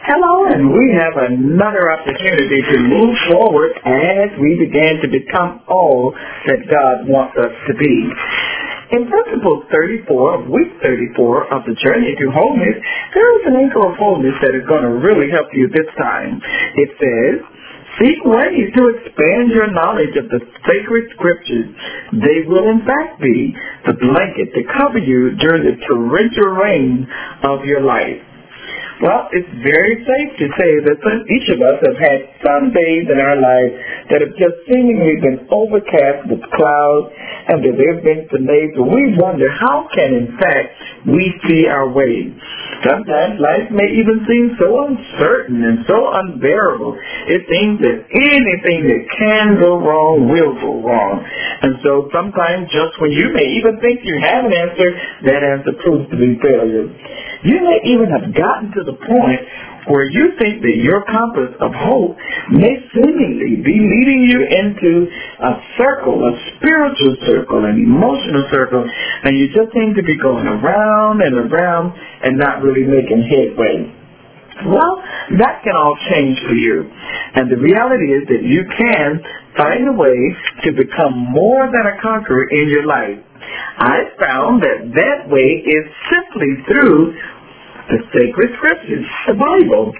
Hello, and we have another opportunity to move forward as we begin to become all that God wants us to be. In Principle 34 of Week 34 of the Journey to Wholeness, there is an anchor of wholeness that is going to really help you this time. It says, seek ways to expand your knowledge of the sacred scriptures. They will in fact be the blanket to cover you during the torrential rain of your life. Well, it's very safe to say that each of us have had some days in our life that have just seemingly been overcast with clouds, and that there have been some days where we wonder how can, in fact, we see our way. Sometimes life may even seem so uncertain and so unbearable. It seems that anything that can go wrong will go wrong. And so sometimes just when you may even think you have an answer, that answer proves to be failure. You may even have gotten to the point where you think that your compass of hope may seemingly be leading you into a circle, a spiritual circle, an emotional circle, and you just seem to be going around and around and not really making headway. Well, that can all change for you. And the reality is that you can find a way to become more than a conqueror in your life. I found that way is simply through the sacred scriptures, the Bible.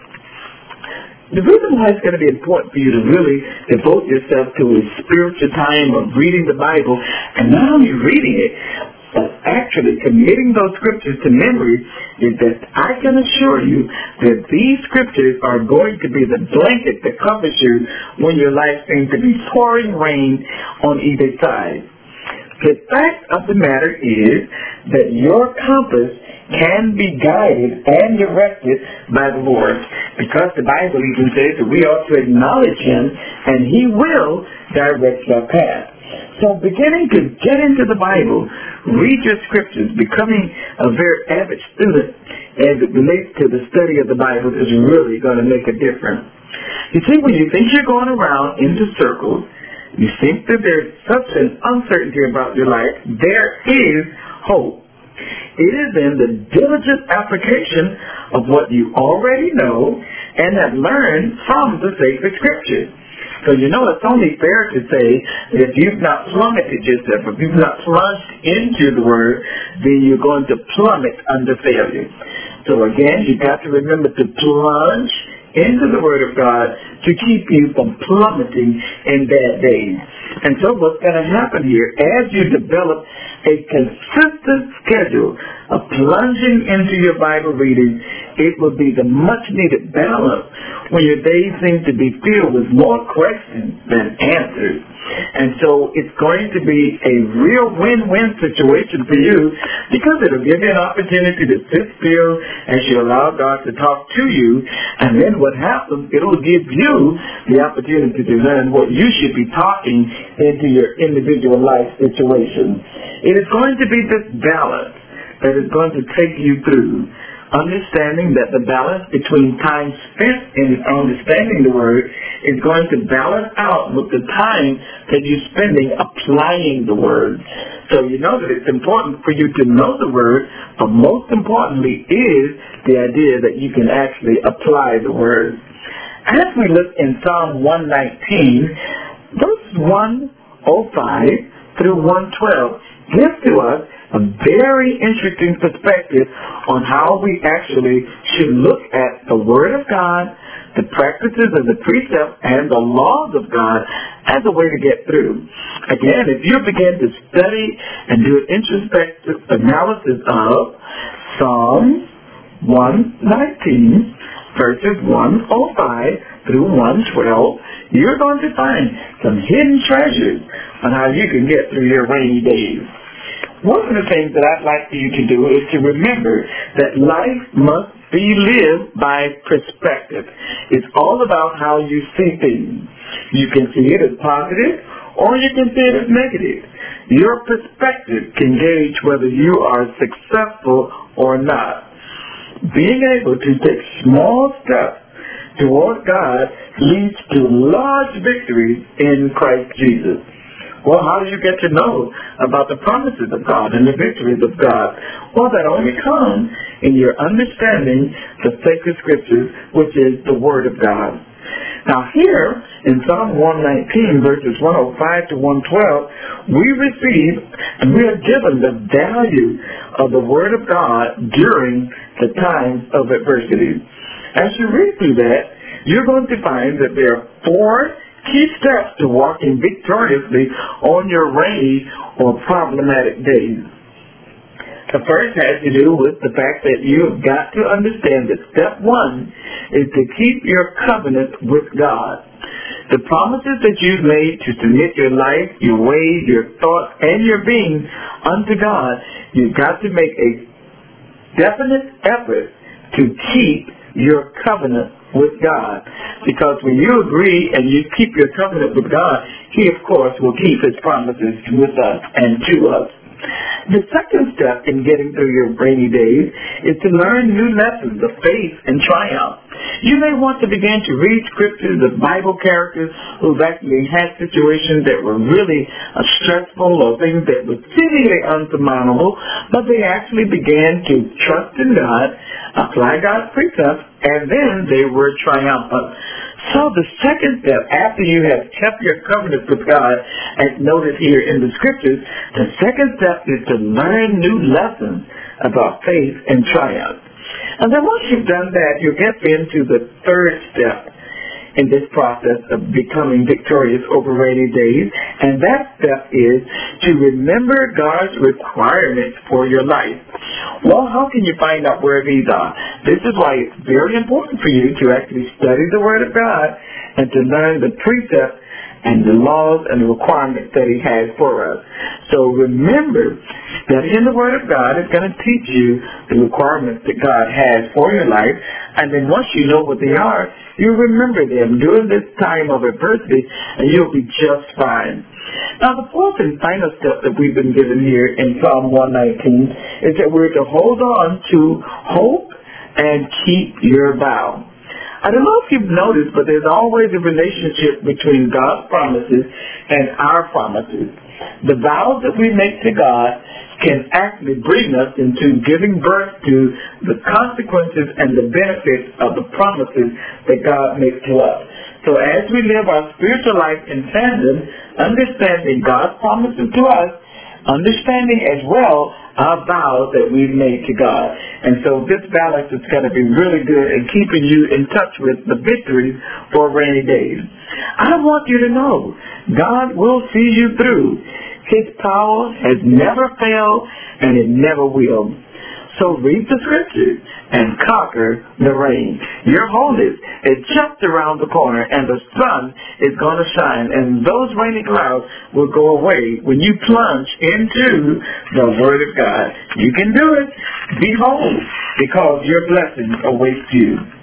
The reason why it's going to be important for you to really devote yourself to a spiritual time of reading the Bible, and not only reading it, but actually committing those scriptures to memory, is that I can assure you that these scriptures are going to be the blanket that covers you when your life seems to be pouring rain on either side. The fact of the matter is that your compass can be guided and directed by the Lord, because the Bible even says that we ought to acknowledge Him and He will direct our path. So beginning to get into the Bible, read your scriptures, becoming a very avid student as it relates to the study of the Bible is really going to make a difference. You see, when you think you're going around into circles, you think that there's such an uncertainty about your life, there is hope. It is in the diligent application of what you already know and have learned from the sacred scriptures. So you know it's only fair to say that if you've not plummeted yourself, if you've not plunged into the Word, then you're going to plummet under failure. So again, you've got to remember to plunge into the Word of God to keep you from plummeting in bad days. And so what's going to happen here, as you develop a consistent schedule of plunging into your Bible reading, it will be the much-needed balance when your days seem to be filled with more questions than answers. And so it's going to be a real win-win situation for you, because it'll give you an opportunity to sit still as you allow God to talk to you. And then what happens, it'll give you the opportunity to learn what you should be talking into your individual life situation. It is going to be this balance that is going to take you through understanding that the balance between time spent in understanding the Word is going to balance out with the time that you're spending applying the Word. So you know that it's important for you to know the Word, but most importantly is the idea that you can actually apply the Word. As we look in Psalm 119, verse 105 through 112 gives to us a very interesting perspective on how we actually should look at the Word of God, the practices and the precepts and the laws of God as a way to get through. Again, if you begin to study and do an introspective analysis of Psalm 119, verses 105 through 112, you're going to find some hidden treasures on how you can get through your rainy days. One of the things that I'd like for you to do is to remember that life must be lived by perspective. It's all about how you see things. You can see it as positive or you can see it as negative. Your perspective can gauge whether you are successful or not. Being able to take small steps toward God leads to large victories in Christ Jesus. Well, how do you get to know about the promises of God and the victories of God? Well, that only comes in your understanding the sacred scriptures, which is the Word of God. Now here, in Psalm 119, verses 105 to 112, we receive and we are given the value of the Word of God during the times of adversity. As you read through that, you're going to find that there are 4 key steps to walking victoriously on your rainy or problematic days. The first has to do with the fact that you've got to understand that step 1 is to keep your covenant with God. The promises that you've made to submit your life, your ways, your thoughts, and your being unto God, you've got to make a definite effort to keep your covenant with God. Because when you agree and you keep your covenant with God, He, of course, will keep His promises with us and to us. The second step in getting through your rainy days is to learn new lessons of faith and triumph. You may want to begin to read scriptures of Bible characters who've actually had situations that were really stressful or things that were seemingly unsurmountable, but they actually began to trust in God, apply God's precepts, and then they were triumphant. So the second step, after you have kept your covenant with God, as noted here in the scriptures, the second step is to learn new lessons about faith and triumph. And then once you've done that, you get into the third step in this process of becoming victorious over rainy days, and that step is to remember God's requirements for your life. Well, how can you find out where these are? This is why it's very important for you to actually study the Word of God and to learn the precepts and the laws and the requirements that He has for us. So remember, studying the Word of God is going to teach you the requirements that God has for your life, and then once you know what they are, you remember them during this time of adversity, and you'll be just fine. Now, the fourth and final step that we've been given here in Psalm 119 is that we're to hold on to hope and keep your vow. I don't know if you've noticed, but there's always a relationship between God's promises and our promises. The vows that we make to God can actually bring us into giving birth to the consequences and the benefits of the promises that God makes to us. So as we live our spiritual life in tandem, understanding God's promises to us, understanding as well our vows that we've made to God. And so this balance is going to be really good in keeping you in touch with the victories for rainy days. I want you to know God will see you through. His power has never failed and it never will. So read the scriptures and conquer the rain. Your wholeness is just around the corner and the sun is going to shine and those rainy clouds will go away when you plunge into the Word of God. You can do it. Be whole because your blessings await you.